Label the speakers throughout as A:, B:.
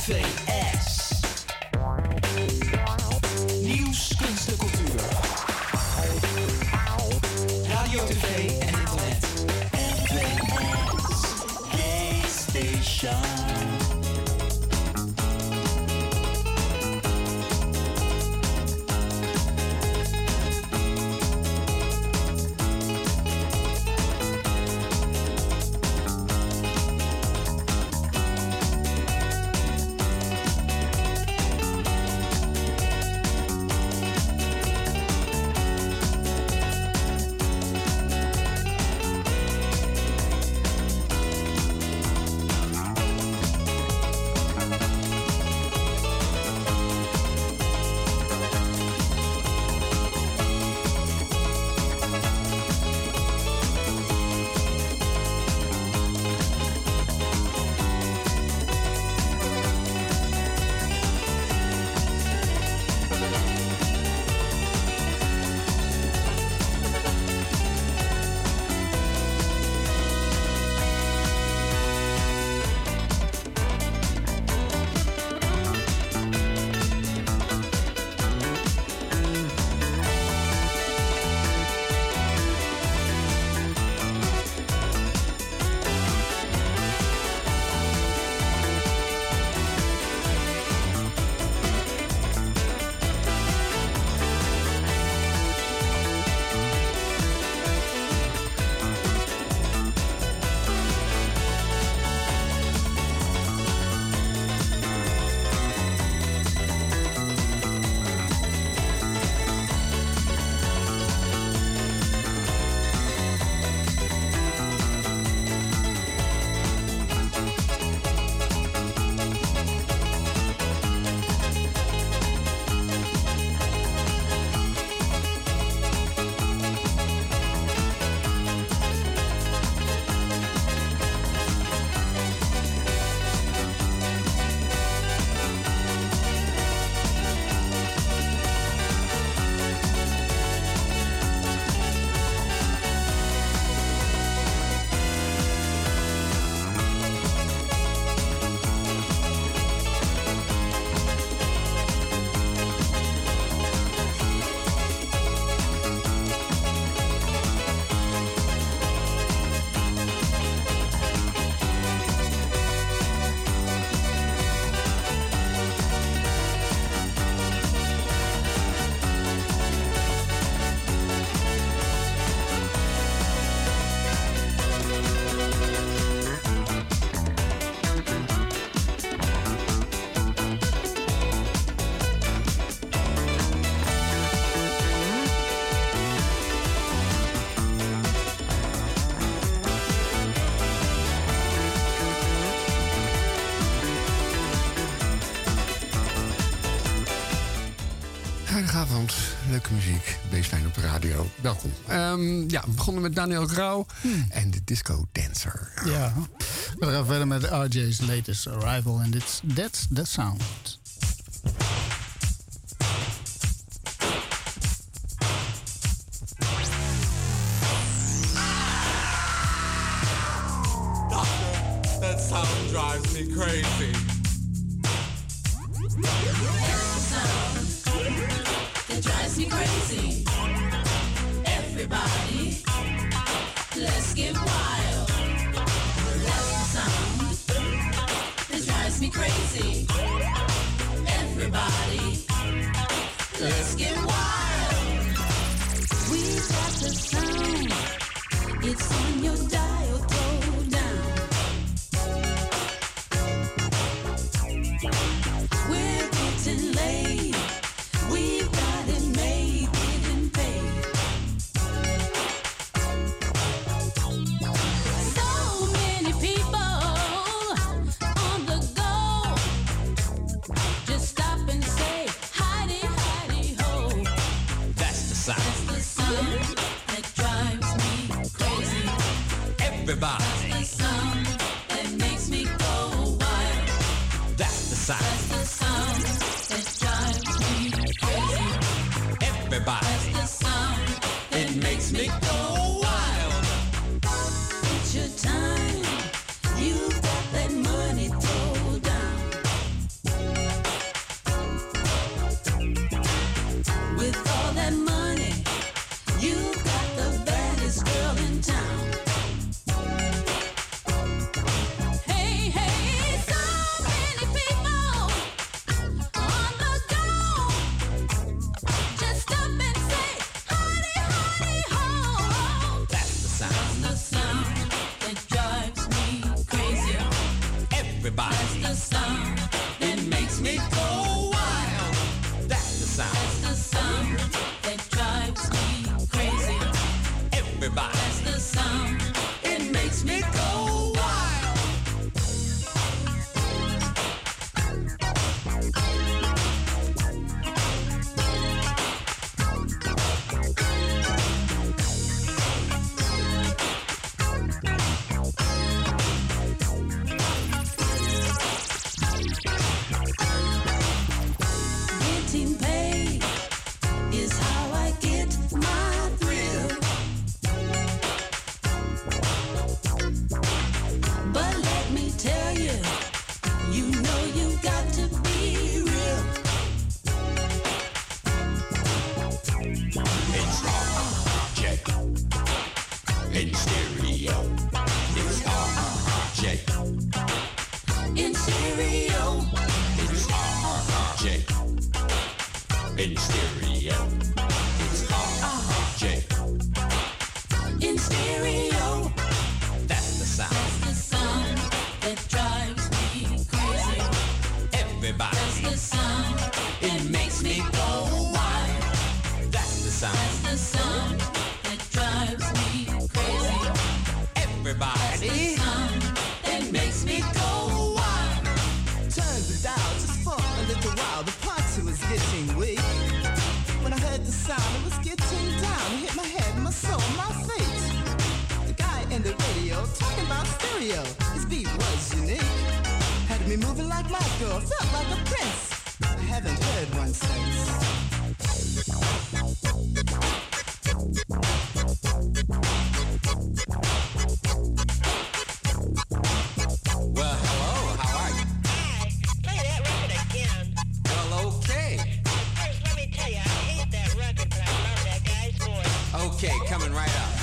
A: NVS. Nieuws, kunst en cultuur. Radio, tv en internet. NVS. Gay Station.
B: Goedenavond, leuke muziek, baseline op de radio. Welkom. We begonnen met Daniel Grauw en de Disco Dancer.
C: Ja, we gaan verder met RJ's latest arrival en That's the Sound.
D: Doctor, that sound drives me crazy.
E: Drives me crazy. Everybody, let's get wild. That's the sound that drives me crazy. Everybody, let's get wild. We've got the sound. It's on your dial, throw down. We're getting late. We've got it made, getting paid. So many people on the go. Just stop and say, hidey, hidey, ho.
D: That's the sound.
E: That's the sound that drives me crazy.
D: Everybody.
E: That's the sound that makes me go wild.
D: That's the sound.
E: That's the sound that drives me crazy.
D: Everybody.
E: That's the sound
D: It makes me go wild.
E: It's your time. You've got that money throw down.
A: Everybody.
E: That's the sound.
A: It makes me go wild. That's the sound.
E: That's the sound that drives me crazy.
A: Everybody.
E: That's the sound.
A: It makes me go wild.
E: Getting paid is how I get my thrill. But let me tell you, you know you got to be real.
A: It's RJ in stereo. It's RJ
E: In stereo,
A: It's RJ in stereo. It's RJ.
E: in stereo,
A: That's the sound.
E: the sound that drives me crazy.
A: Everybody.
E: That's the sound
A: It makes me go wild. That's the sound.
E: the sound that drives me crazy.
A: Everybody.
E: Sound that makes me go wild.
F: Turned the dial just for a little while. The party was getting weak. When I heard the sound, it was getting down. It hit my head, my soul, my feet. The guy in the radio talking about stereo. His beat was unique. Had me moving like Michael, felt like a prince. I haven't heard one since.
A: Well, hello. How are you?
G: Hi, play that record again.
A: Well, okay.
G: First, let me tell you, I hate that record, but I love that guy's voice.
A: Okay, coming right up.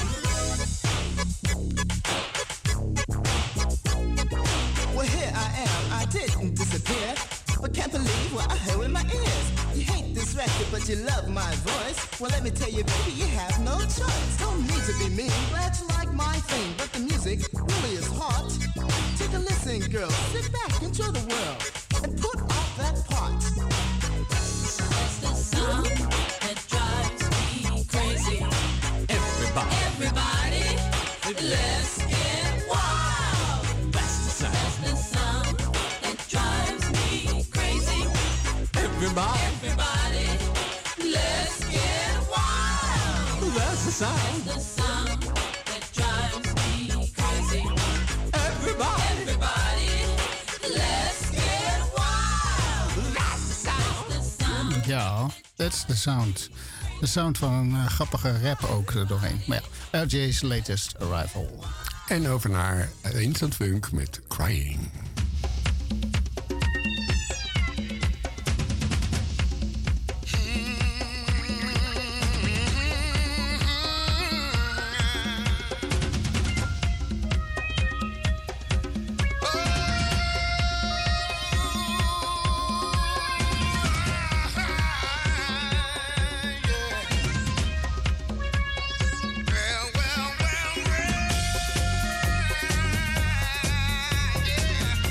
F: Well, here I am, I didn't disappear. But can't believe what I heard in my ears. You hate this record, but you love my voice. Well, let me tell you, baby, you have no choice. Don't need to be mean, glad you like my thing. But the music really is hot. Take a listen, girl, sit back, enjoy the world. And put off that part.
E: That's the sound that drives me crazy.
A: Everybody.
E: Everybody, let's get wild.
A: That's the sound.
E: That's the sound that drives me crazy.
A: Everybody.
E: Everybody, let's get wild.
A: That's the sound.
E: The sound that drives me crazy.
A: Everybody.
E: Everybody, let's get wild.
A: That's the sound.
E: The sound.
C: Ja, that's the sound. De sound van een grappige rap ook er doorheen. Maar ja, LJ's latest arrival.
B: En over naar Instant Funk met Crying.
H: Yeah.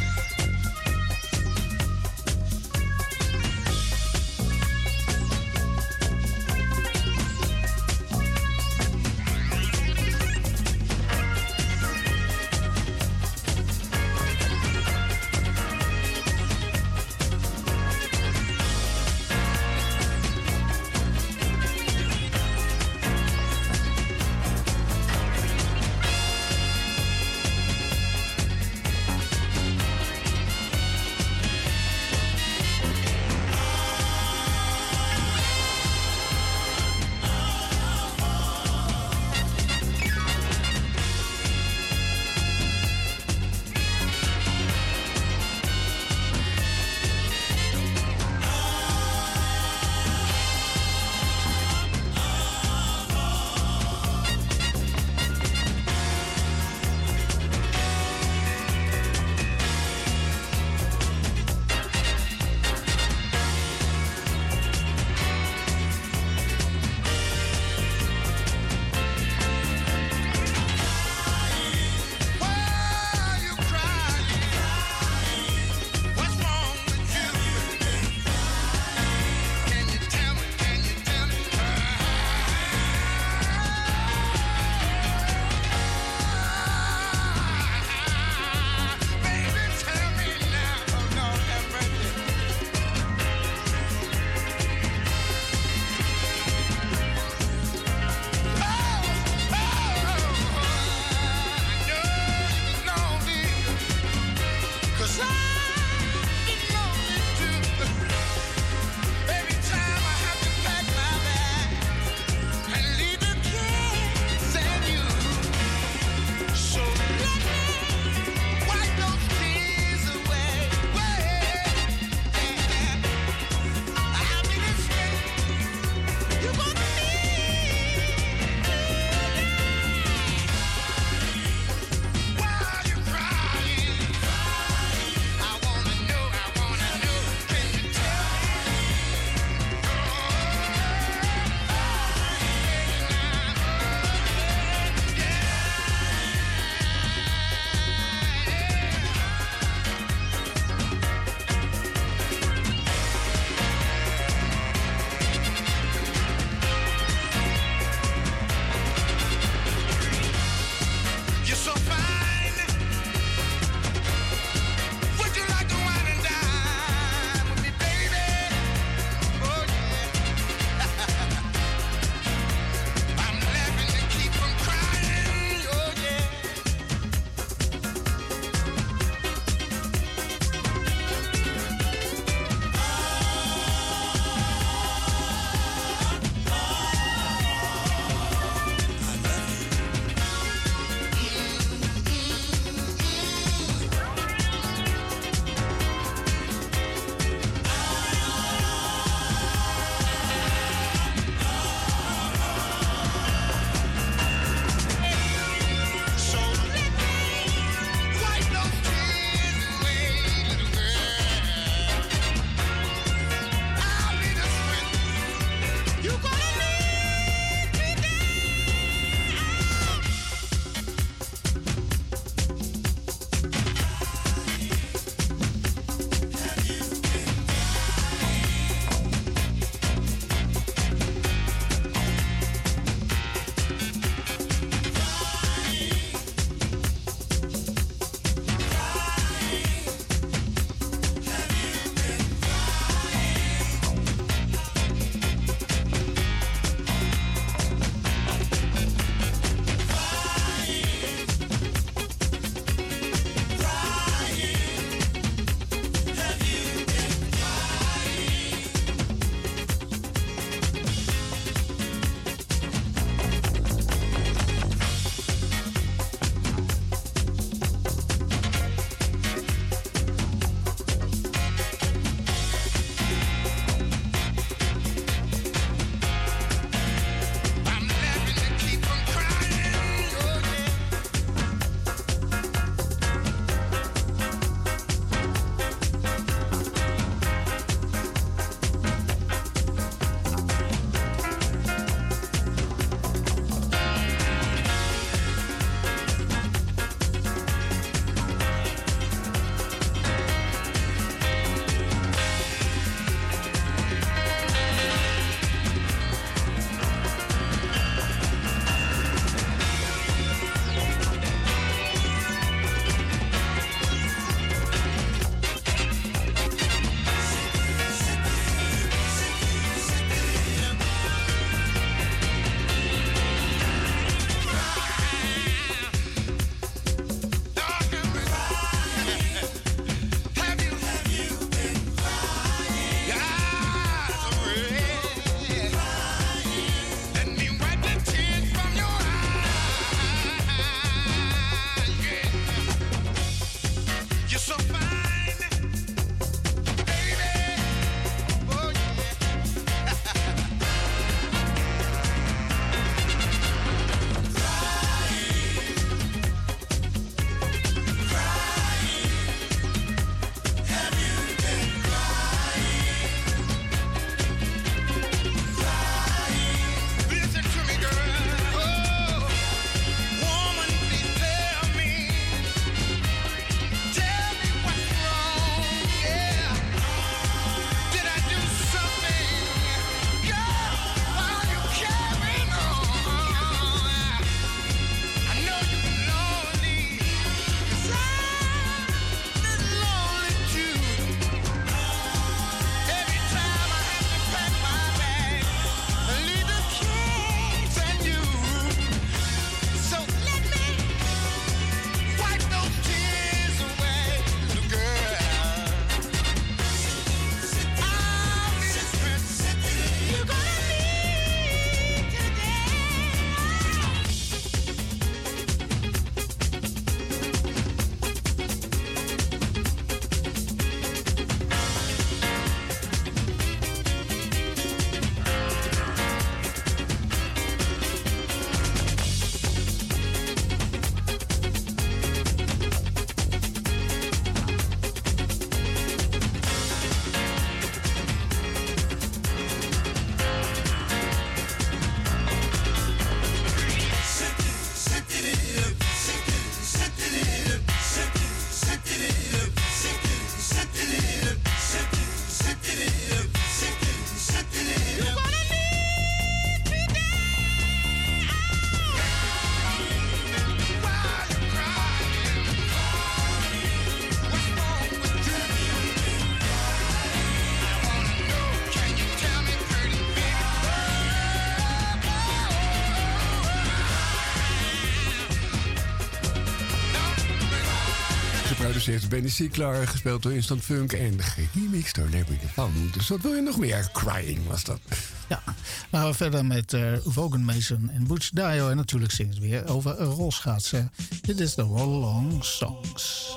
B: Geproduceerd door Benny Siegler, gespeeld door Instant Funk en geremixed door Larry Levan. Dus wat wil je nog meer? Crying was dat.
C: Ja, we gaan verder met Vaughan Mason en Butch Dio. En natuurlijk zingen ze weer over rolschaatsen. Dit is de Roll Along Songs.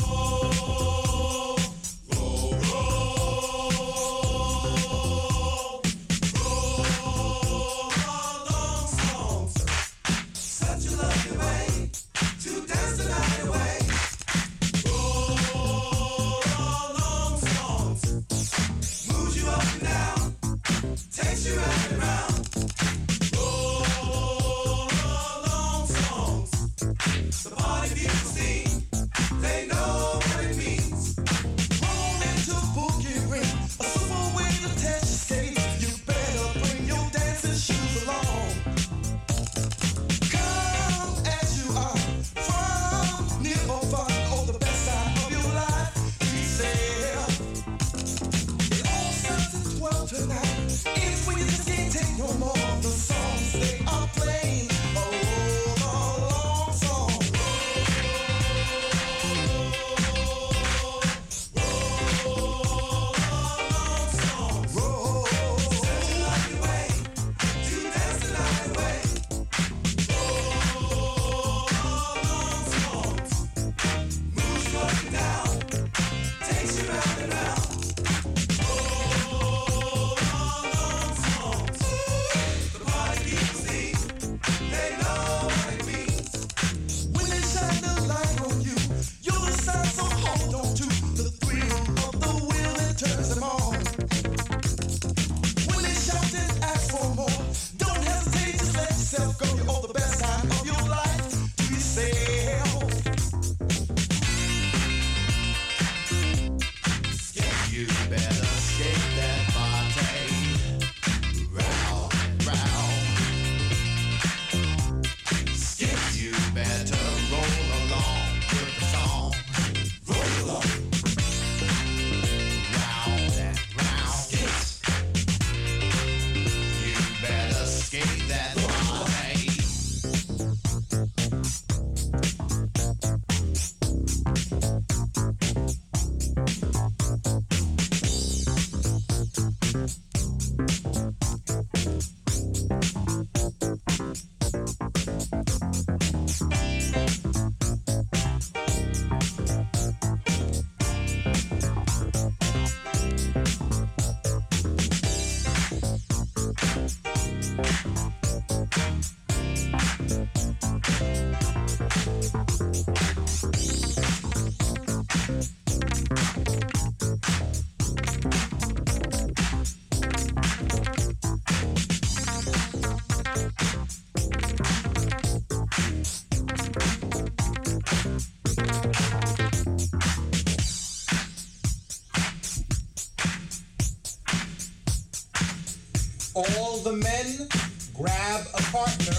D: All the men grab a partner.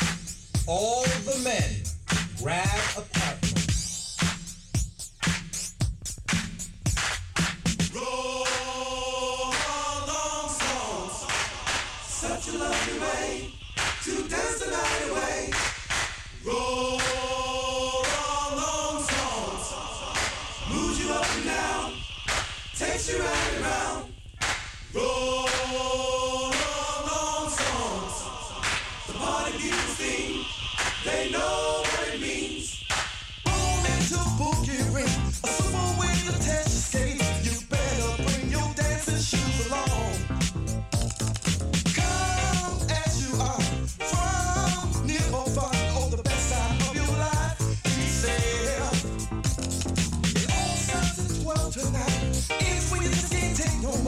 D: All the men grab a partner. Roll along songs. Such a lovely way to dance the night away. Roll along songs. Moves you up and down. Takes you round and round. Roll along songs. The party people sing. They know what it means. Roll into boogie ring. A super way to test your skate. You better bring your dancing shoes along. Come as you are. From near or far. Oh, the best time of your life. He said. It all starts at 12 tonight. It's when you just can't take no more.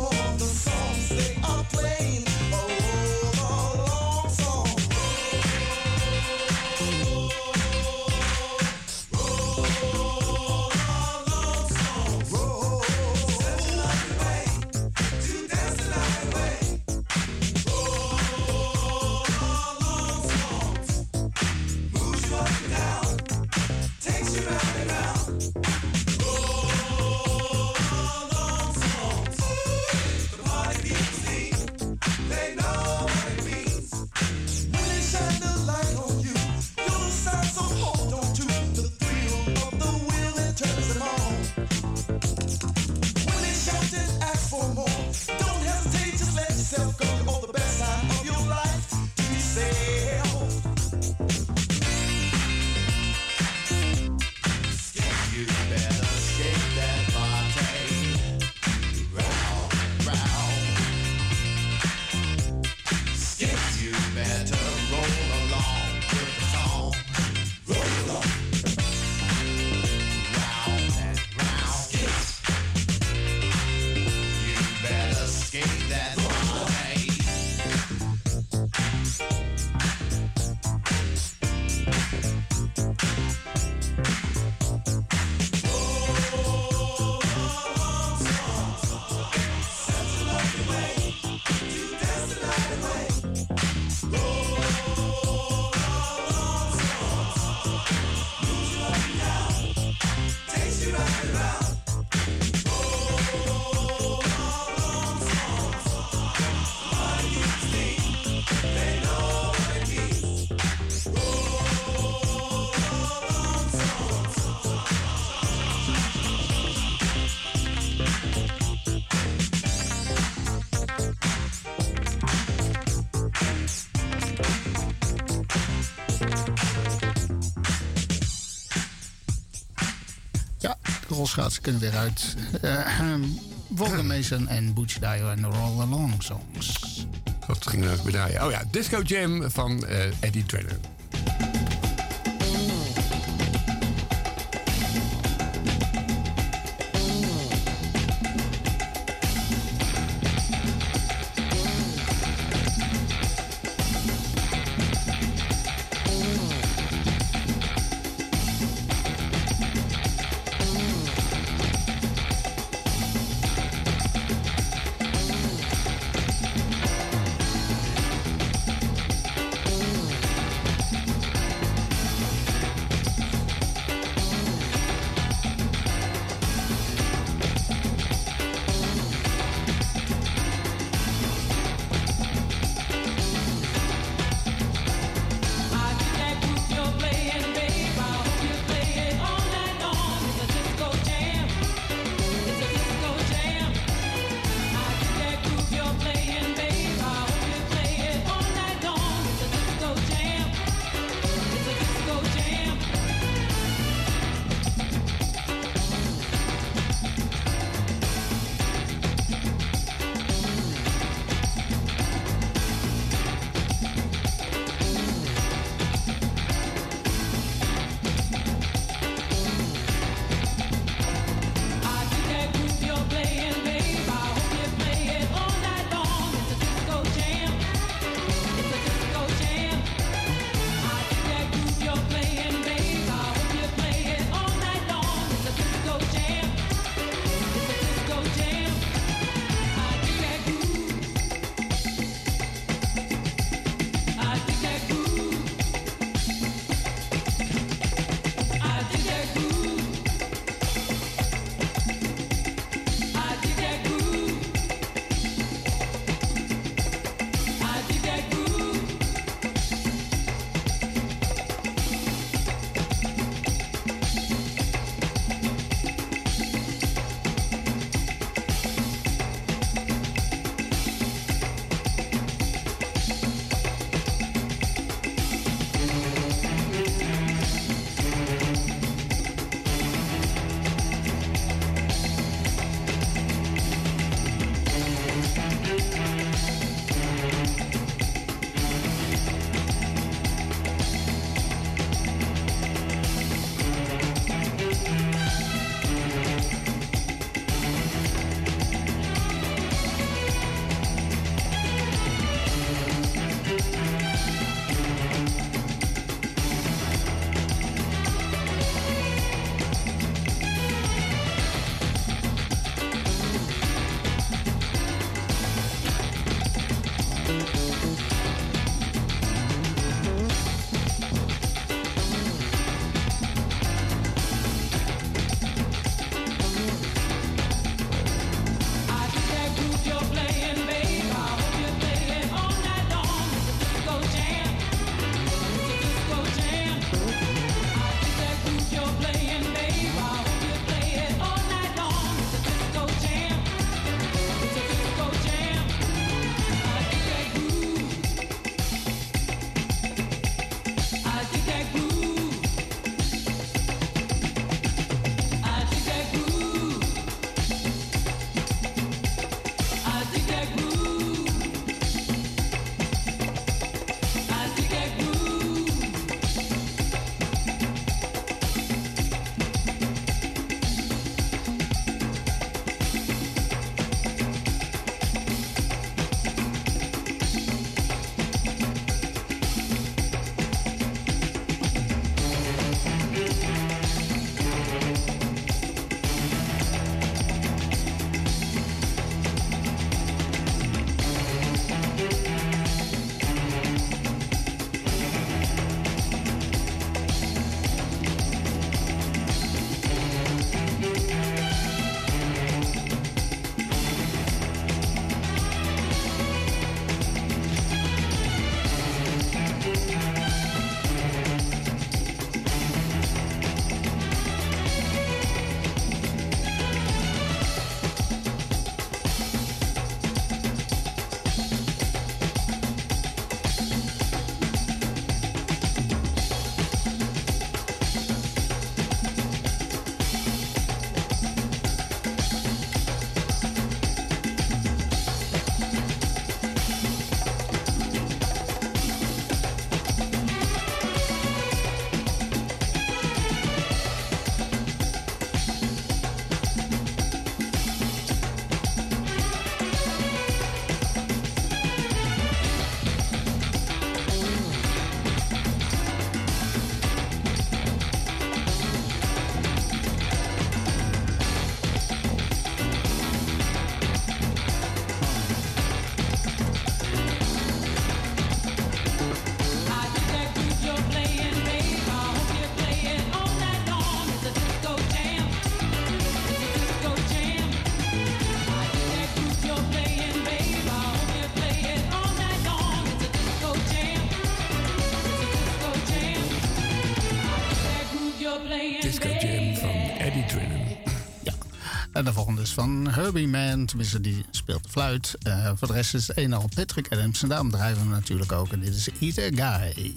C: rolschaatsen kunnen weer uit. Wolfgang Mason en Butch Dio en de Roll Along Songs.
B: Wat ging er nou draaien? Oh ja, Disco Jam van Eddie Vedder.
C: En de volgende is van Herbie Mann, tenminste die speelt de fluit. Voor de rest is het een al Patrick Adams en daarom draaien we hem natuurlijk ook. En dit is Eat a Guy.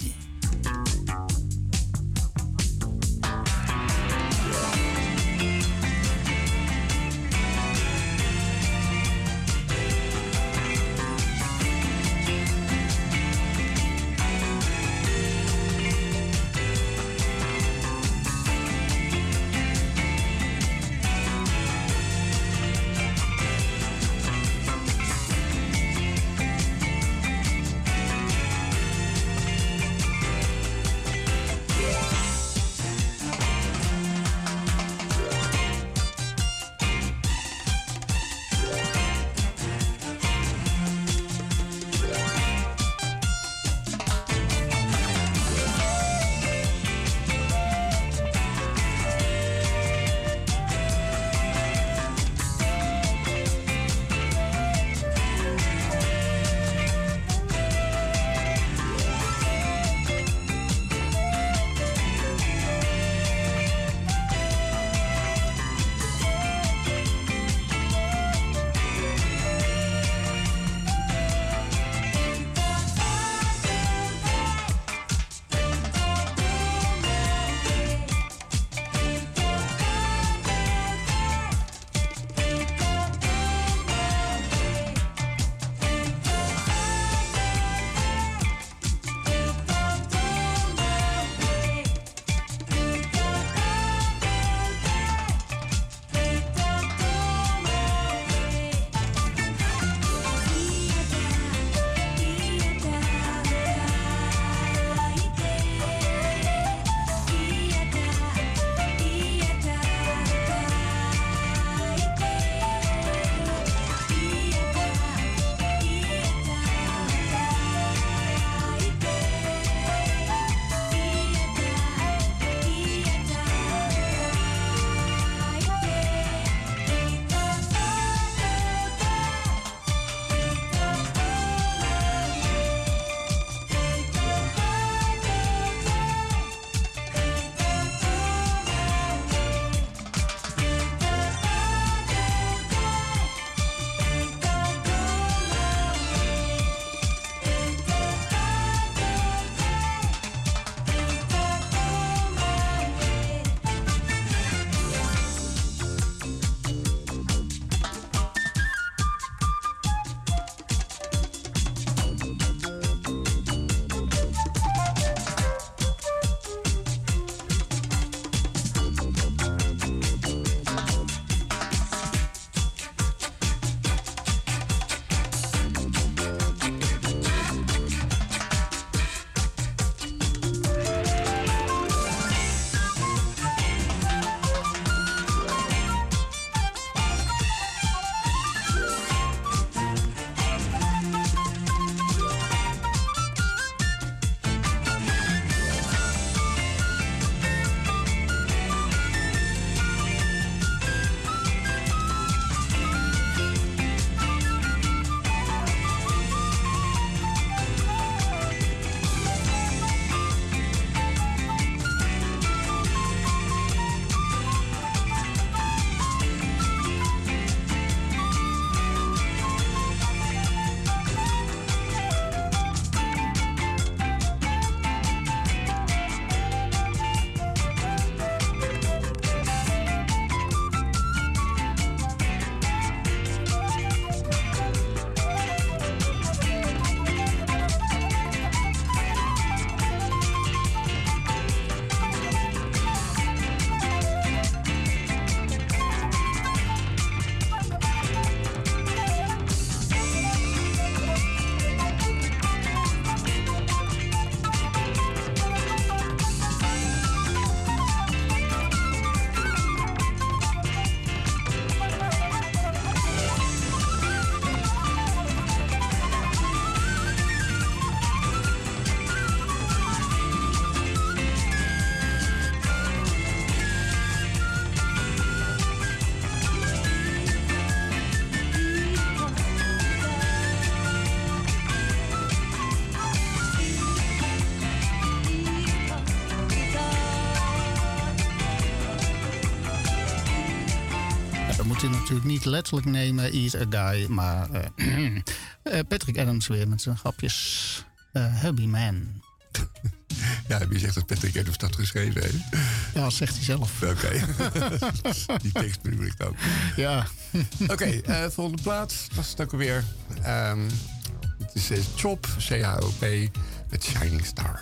C: dat moet je natuurlijk niet letterlijk nemen, eat a guy. Maar Patrick Adams weer met zijn grapjes. Hubby Man.
B: Ja, wie zegt dat Patrick Adams dat geschreven heeft?
C: Ja, dat zegt hij zelf.
B: Oké. Die tekst bedoel ik ook.
C: Ja.
B: Oké, volgende plaats. Dat is het ook alweer. Het is Chop, CHOP, met Shining Star.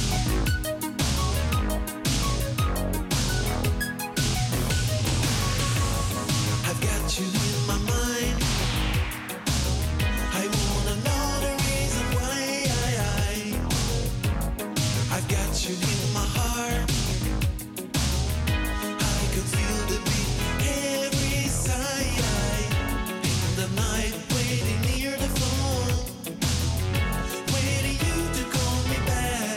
D: I've got you in my mind. I wanna know the reason why I've got you in my heart. I can feel the beat every side. In the night, waiting near the phone, waiting you to call me back.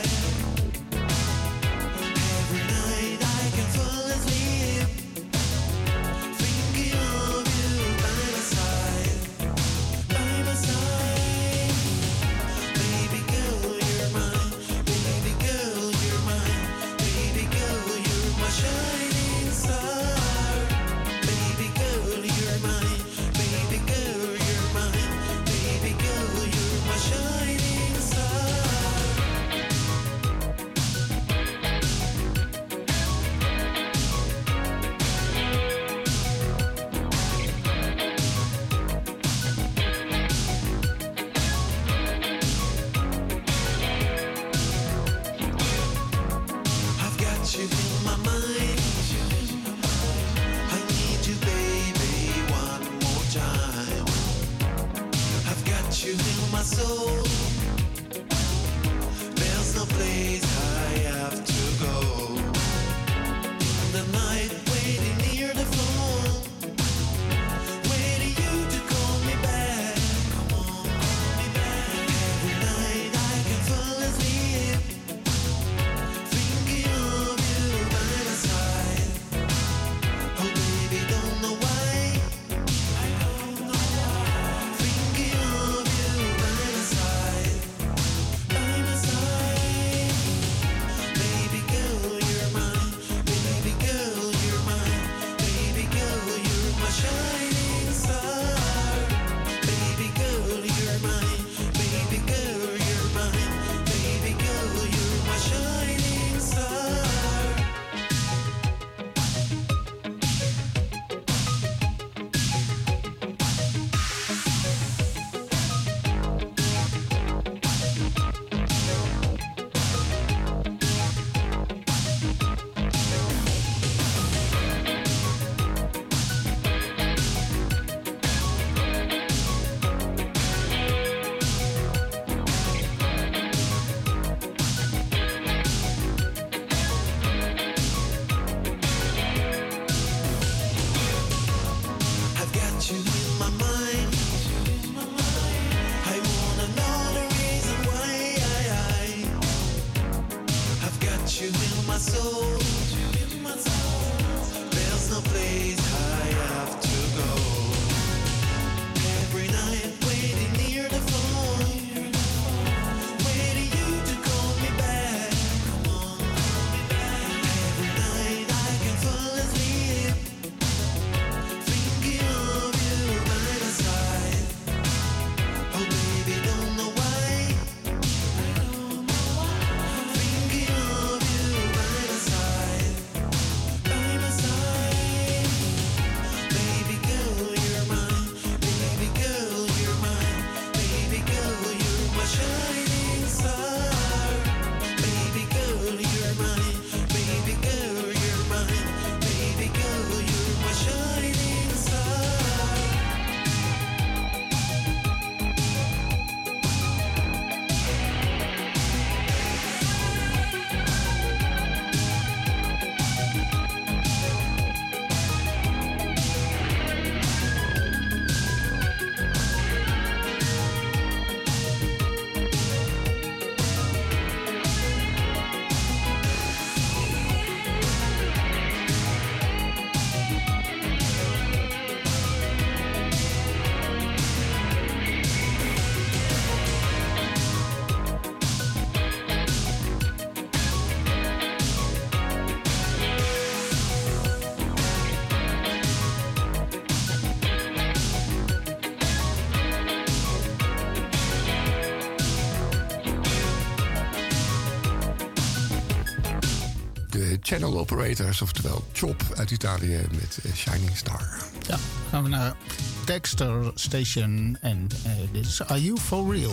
D: Every night I can fall asleep, thinking of you by my side, by my side. Baby girl, you're mine. Baby girl, you're mine. Baby girl, you're my shining star. Baby girl, you're mine. Baby girl, you're mine. Baby girl, you're my shining star. I've got you in my mind. I need you, baby, one more time. I've got you in my soul. There's no place I have to go. In the night, waiting near the phone, waiting you to call me back. Come on, call me back. Every night I can fall asleep, thinking of you by my side. Oh baby, don't know why. I don't know why. Thinking of you by my side, by my side. Baby girl, you're mine. Baby girl, you're mine. Baby girl, you're my shining star. Baby girl, you're mine. Baby girl, you're mine. Baby girl, you're my shining star. I've got you in my mind. I wanna know the reason why I've got you in my soul. There's no place I have to go. Every night waiting near the phone, waiting you to call me back. Come on, call me back. Every night I can fall asleep, thinking of you
B: Channel Operators, oftewel Chop uit Italië met Shining Star.
C: Ja, gaan we naar Dexter Station en dit is Are You For Real?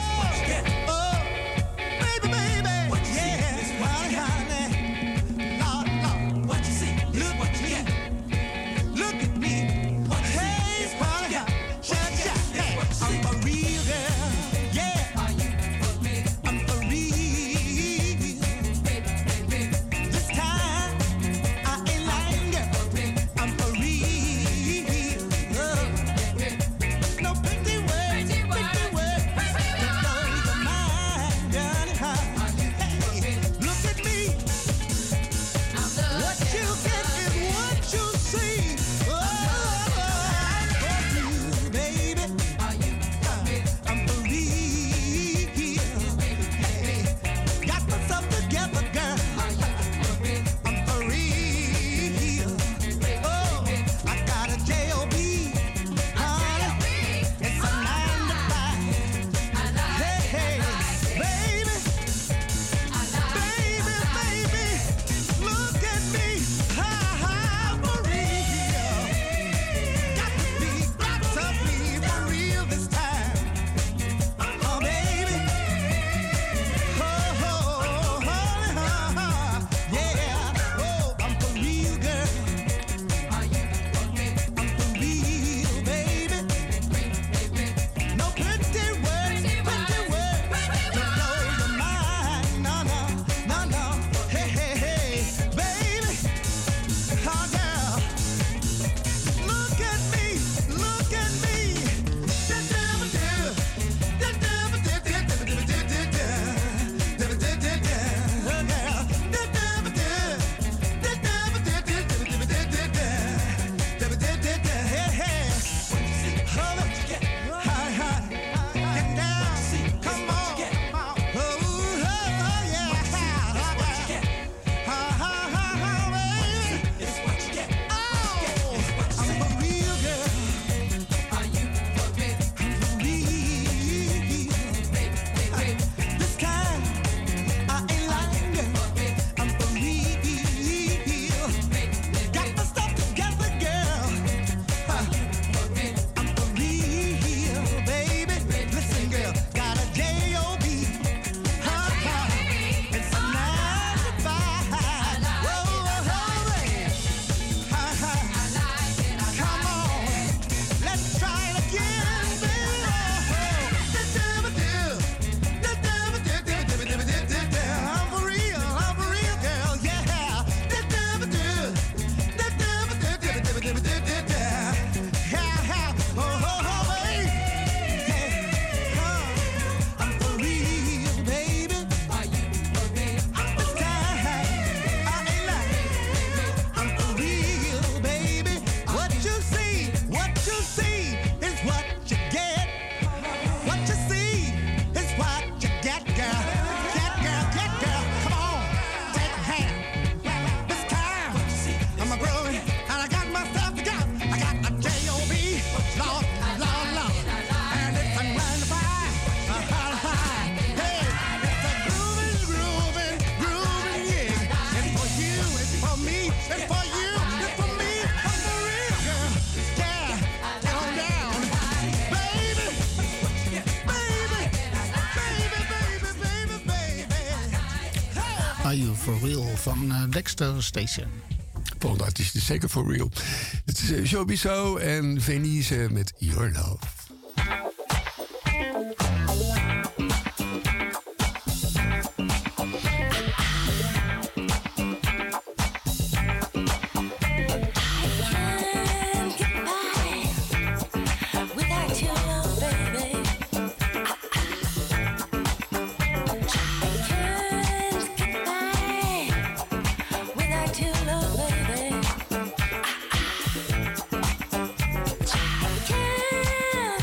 C: Are You For Real van Dexter Station.
B: Volgende artiest is zeker for real. Het is Joe Bissau en Venise met Your Love.
H: Can't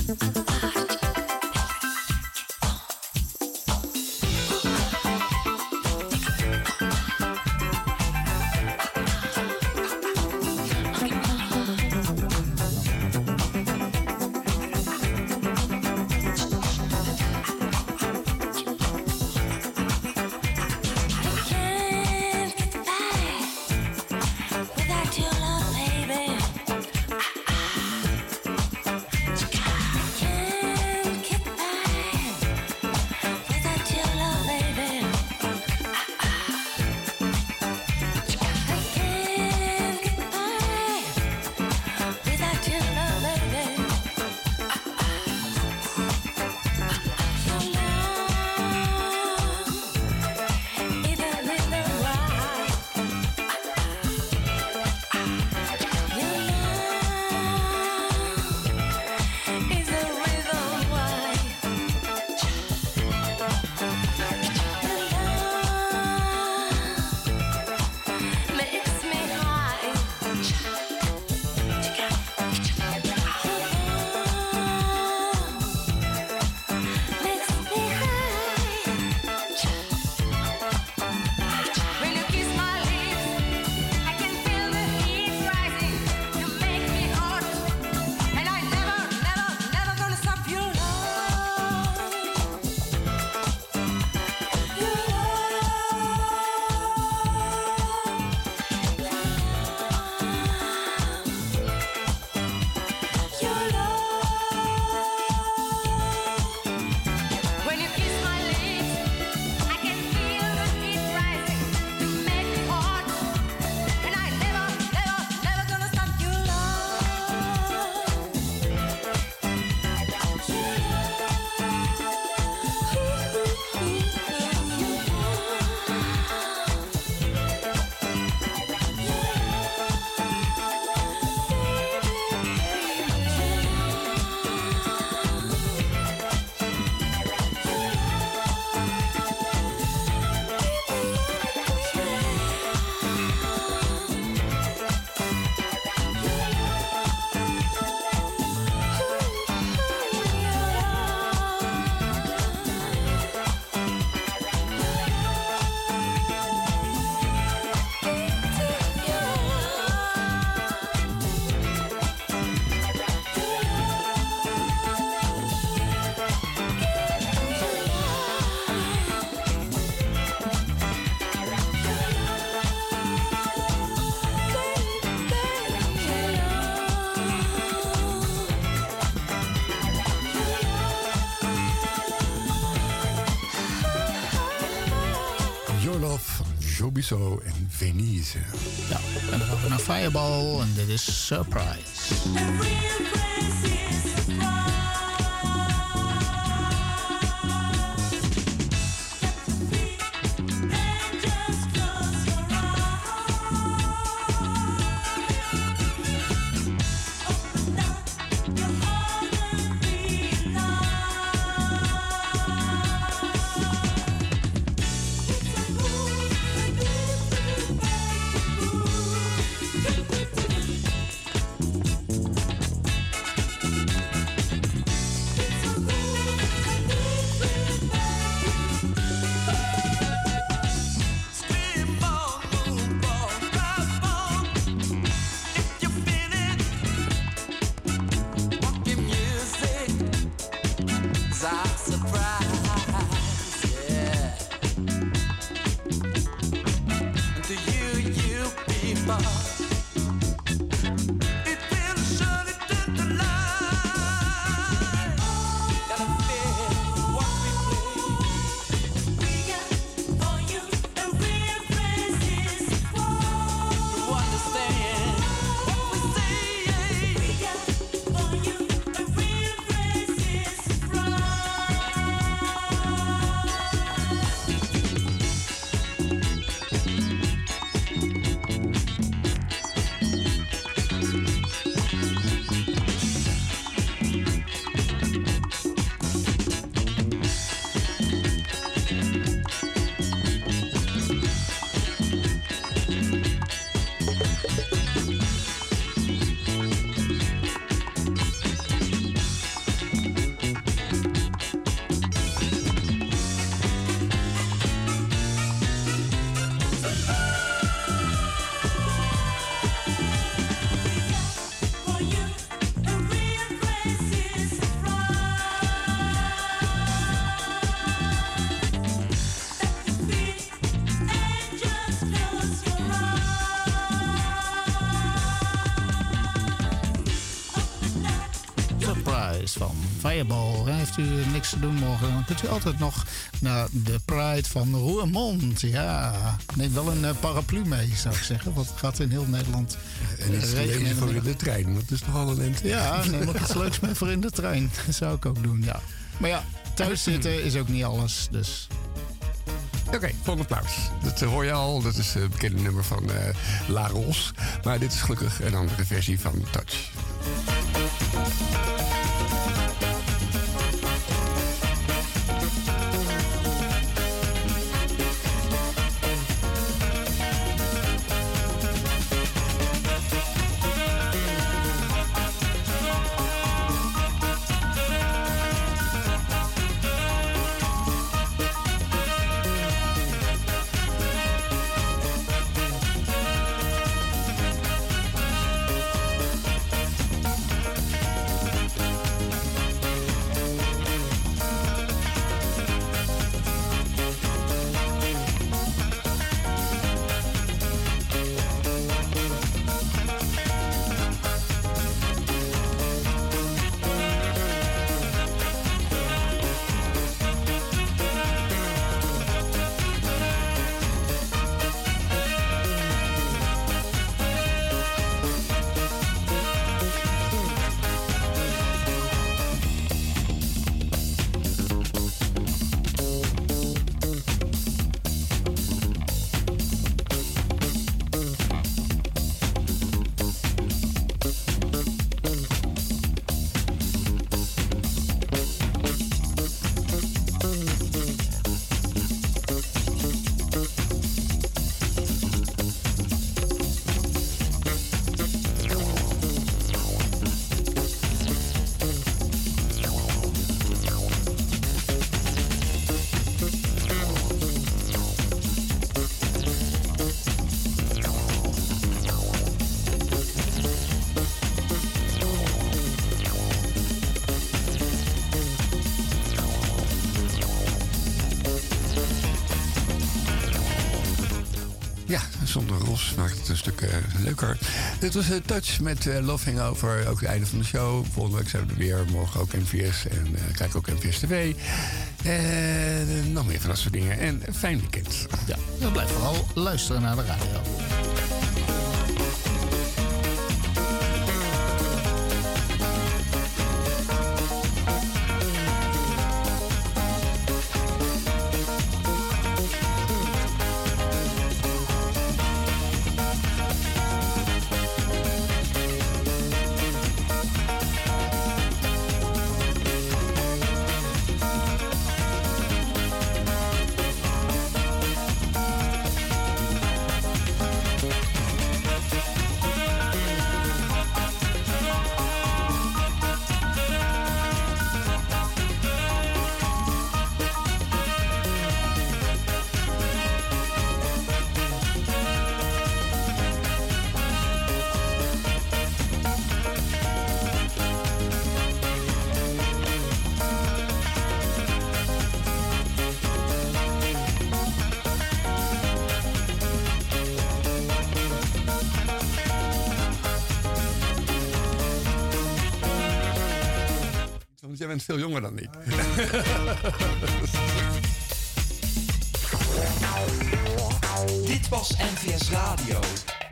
B: Jobiso en Venise.
C: Ja, en dan gaan we naar Fireball en dit is Surprise. Enterprise van Fireball. Heeft u niks te doen morgen, dan kunt u altijd nog naar de Pride van Roermond. Ja, neem wel een paraplu mee, zou ik zeggen. Want het gaat in heel Nederland
B: En iets te lezen voor in de trein, want het is nogal een lente.
C: Ja, neem ook iets leuks mee voor in de trein. Dat zou ik ook doen, ja. Maar ja, thuis zitten is ook niet alles, dus...
B: Oké, volgende applaus. Dat hoor je al, dat is het bekende nummer van La Ros. Maar dit is gelukkig een andere versie van Touch. Ja, zonder Ros maakt het een stuk leuker. Dit was Touch met Love Hangover. Ook het einde van de show. Volgende week zijn we er weer. Morgen ook NVS. En kijk ook NVS TV. Nog meer van dat soort dingen. En fijn weekend.
C: Ja, dan blijf vooral luisteren naar de radio.
B: Want jij bent veel jonger dan ik.
H: Dit was NVS Radio.